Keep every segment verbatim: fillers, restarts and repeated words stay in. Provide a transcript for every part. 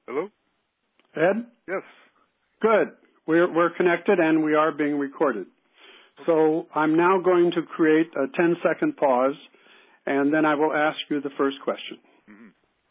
Hello? Ed? Yes. Good. We're, we're connected and we are being recorded. So I'm now going to create a ten-second pause, and then I will ask you the first question. Mm-hmm.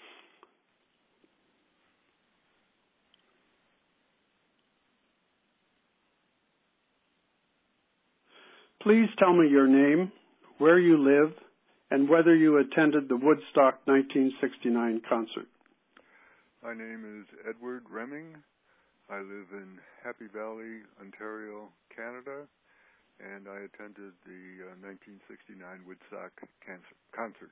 Please tell me your name, where you live, and whether you attended the Woodstock nineteen sixty-nine concert. My name is Edward Reming. I live in Happy Valley, Ontario, Canada, and I attended the uh, nineteen sixty-nine Woodstock concert.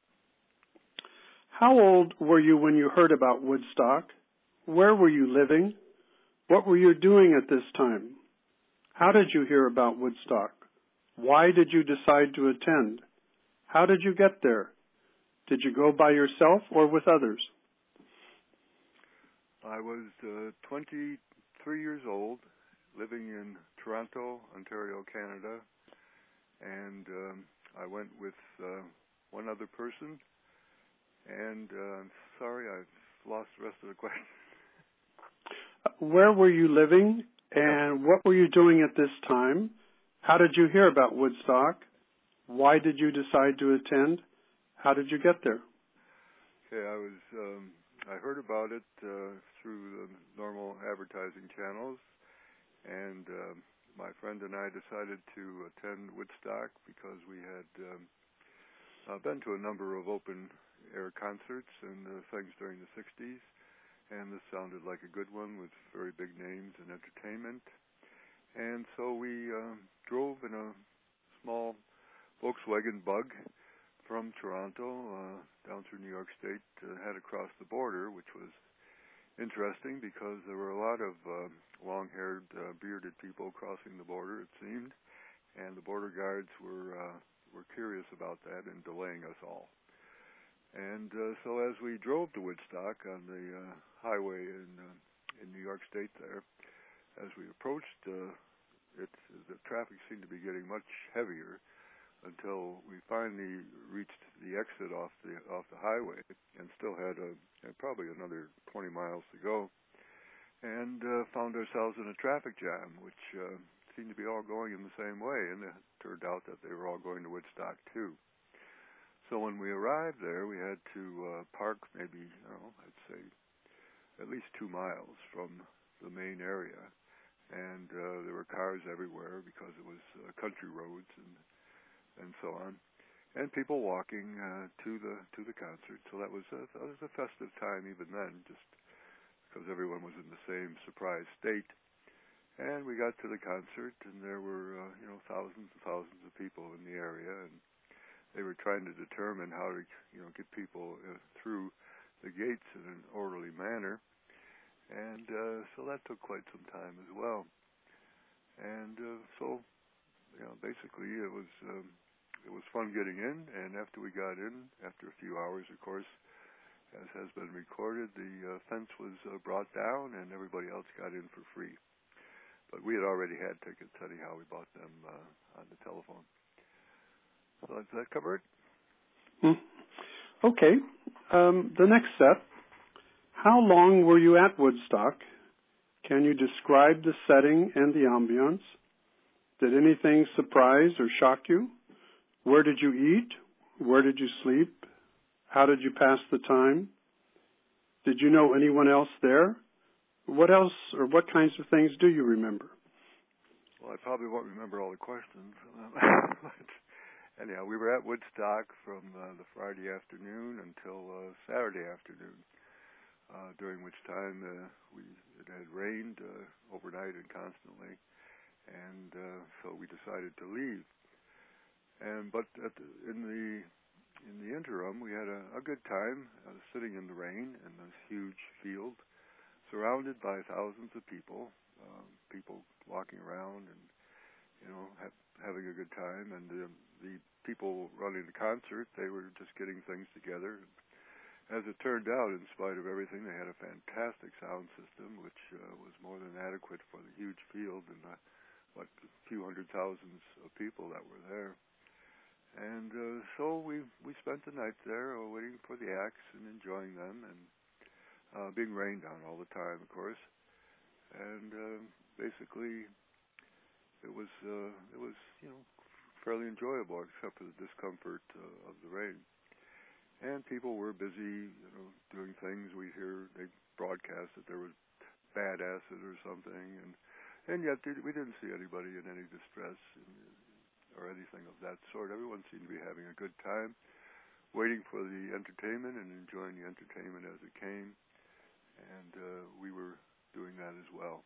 How old were you when you heard about Woodstock? Where were you living? What were you doing at this time? How did you hear about Woodstock? Why did you decide to attend? How did you get there? Did you go by yourself or with others? I was uh, twenty-three years old, living in Toronto, Ontario, Canada, and um, I went with uh, one other person. And uh, I'm sorry, I've lost the rest of the question. Where were you living, and what were you doing at this time? How did you hear about Woodstock? Why did you decide to attend? How did you get there? Okay, I was um, I heard about it uh, through the normal advertising channels, and uh, my friend and I decided to attend Woodstock because we had um, uh, been to a number of open air concerts and uh, things during the sixties, and this sounded like a good one with very big names and entertainment. And so we uh, drove in a small Volkswagen Bug from Toronto uh, down through New York State, uh, head across the border, which was interesting because there were a lot of uh, long-haired, uh, bearded people crossing the border, it seemed, and the border guards were uh, were curious about that and delaying us all. And uh, so as we drove to Woodstock on the uh, highway in uh, in New York State there, as we approached, uh, it, the traffic seemed to be getting much heavier until we finally reached the exit off the off the highway and still had a, probably another twenty miles to go, and uh, found ourselves in a traffic jam, which uh, seemed to be all going in the same way, and it turned out that they were all going to Woodstock too. So when we arrived there, we had to uh, park maybe, I don't know, I'd say at least two miles from the main area. And uh, there were cars everywhere because it was uh, country roads and and so on, and people walking uh, to the to the concert. So that was a, that was a festive time even then, just because everyone was in the same surprise state. And we got to the concert, and there were uh, you know thousands and thousands of people in the area, and they were trying to determine how to, you know, get people uh, through the gates in an orderly manner, and uh, so that took quite some time as well. And uh, so, you know, basically it was um, it was fun getting in. And after we got in, after a few hours, of course, as has been recorded, the uh, fence was uh, brought down, and everybody else got in for free. But we had already had tickets anyhow. We bought them uh, on the telephone. So does that cover it? Hmm. Okay. Um, the next set. How long were you at Woodstock? Can you describe the setting and the ambiance? Did anything surprise or shock you? Where did you eat? Where did you sleep? How did you pass the time? Did you know anyone else there? What else or what kinds of things do you remember? Well, I probably won't remember all the questions. Anyhow, we were at Woodstock from uh, the Friday afternoon until uh, Saturday afternoon, uh, during which time uh, we it had rained uh, overnight and constantly, and uh, so we decided to leave. And but at the, in the in the interim, we had a, a good time uh, sitting in the rain in this huge field, surrounded by thousands of people, uh, people walking around and you know ha- having a good time, and uh, the people running the concert, they were just getting things together. As it turned out, in spite of everything, they had a fantastic sound system, which uh, was more than adequate for the huge field and the, what, few hundred thousands of people that were there. And uh, so we we spent the night there uh, waiting for the acts and enjoying them. And uh, being rained on all the time, of course, and uh, basically it was uh, it was you know fairly enjoyable, except for the discomfort uh, of the rain. And people were busy, you know, doing things. We hear they broadcast that there was bad acid or something, and and yet we didn't see anybody in any distress or anything of that sort. Everyone seemed to be having a good time, waiting for the entertainment and enjoying the entertainment as it came, and uh, we were doing that as well.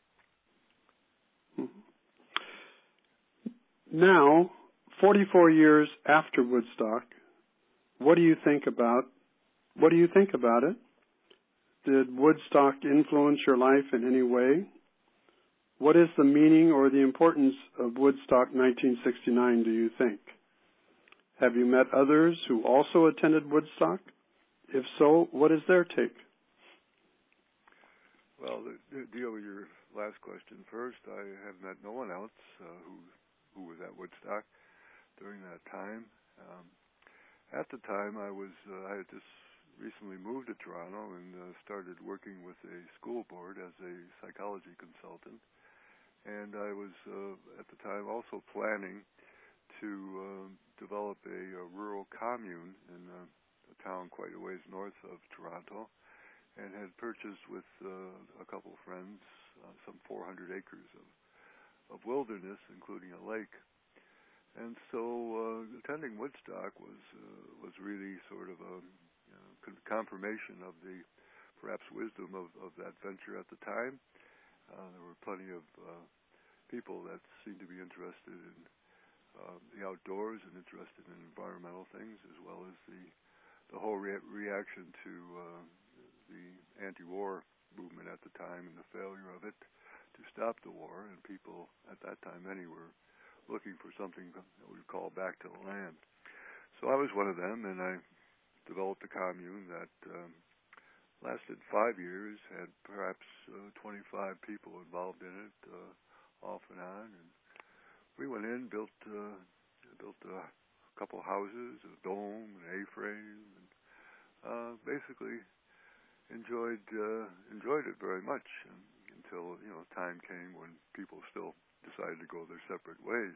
Now, forty-four years after Woodstock, what do you think about what do you think about it? Did Woodstock influence your life in any way? What is the meaning or the importance of Woodstock nineteen sixty-nine, do you think? Have you met others who also attended Woodstock? If so, what is their take? Well, to deal with your last question first, I have met no one else uh, who who was at Woodstock during that time. Um, at the time, I was uh, I had just recently moved to Toronto and uh, started working with a school board as a psychology consultant. And I was, uh, at the time, also planning to uh, develop a, a rural commune in uh, a town quite a ways north of Toronto, and had purchased with uh, a couple of friends uh, some four hundred acres of, of wilderness, including a lake. And so uh, attending Woodstock was uh, was really sort of a you know, confirmation of the perhaps wisdom of, of that venture at the time. Uh, there were plenty of uh, people that seemed to be interested in uh, the outdoors and interested in environmental things, as well as the the whole re- reaction to uh, the anti-war movement at the time and the failure of it to stop the war. And people at that time, many were looking for something that we would call back to the land. So I was one of them, and I developed a commune that um, lasted five years, had perhaps uh, twenty-five people involved in it, uh, off and on. And we went in, built uh, built a couple houses, a dome, an A-frame, and uh, basically enjoyed uh, enjoyed it very much and, until you know time came when people still decided to go their separate ways.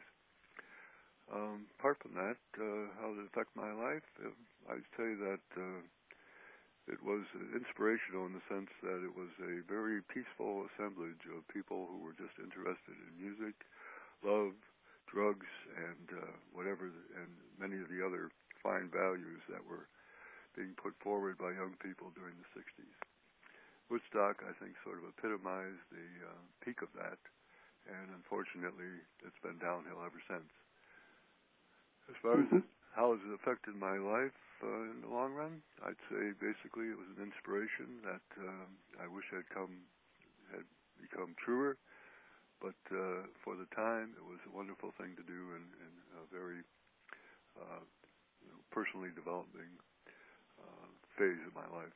Um, apart from that, uh, how did it affect my life? Uh, I'd say that uh, it was inspirational in the sense that it was a very peaceful assemblage of people who were just interested in music, love, drugs, and uh, whatever, and many of the other fine values that were being put forward by young people during the sixties. Woodstock, I think, sort of epitomized the uh, peak of that, and unfortunately, it's been downhill ever since. As far mm-hmm. as how has it affected my life uh, in the long run, I'd say basically it was an inspiration that uh, I wish had come had become truer. But uh, for the time, it was a wonderful thing to do and, and a very uh, you know, personally developing uh, phase of my life.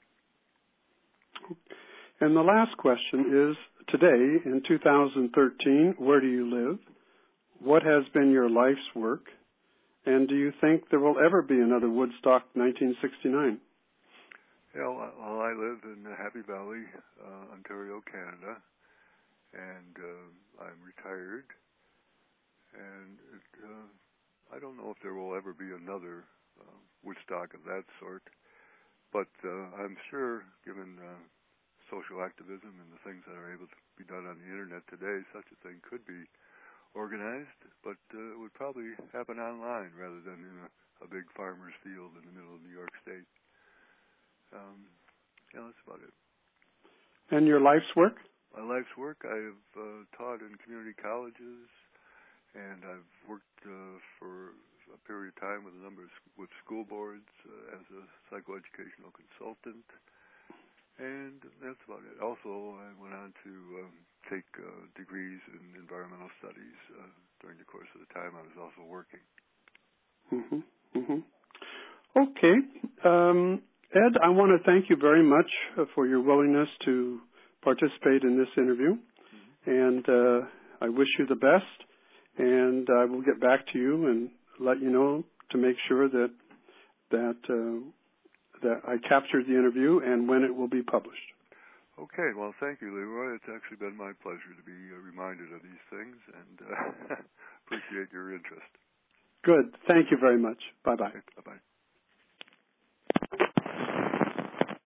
And the last question is, today, in two thousand thirteen, where do you live? What has been your life's work? And do you think there will ever be another Woodstock nineteen sixty-nine? Yeah, well, I live in Happy Valley, uh, Ontario, Canada, and uh, I'm retired. And it, uh, I don't know if there will ever be another uh, Woodstock of that sort, but uh, I'm sure, given uh, social activism and the things that are able to be done on the internet today, such a thing could be organized, but uh, it would probably happen online rather than in a, a big farmer's field in the middle of New York State. Um, yeah, that's about it. And your life's work? My life's work, I've uh, taught in community colleges, and I've worked uh, for a period of time with a number of sc- with school boards uh, as a psychoeducational consultant. And that's about it. Also, I went on to um, take uh, degrees in environmental studies uh, during the course of the time I was also working. Mm-hmm. Mm-hmm. Okay. Um, Ed, I want to thank you very much uh, for your willingness to participate in this interview. Mm-hmm. And uh, I wish you the best. And I will get back to you and let you know to make sure that that uh, that I captured the interview and when it will be published. Okay, well, thank you, Leroy. It's actually been my pleasure to be uh, reminded of these things, and uh, appreciate your interest. Good. Thank you very much. Bye-bye. Okay, bye-bye.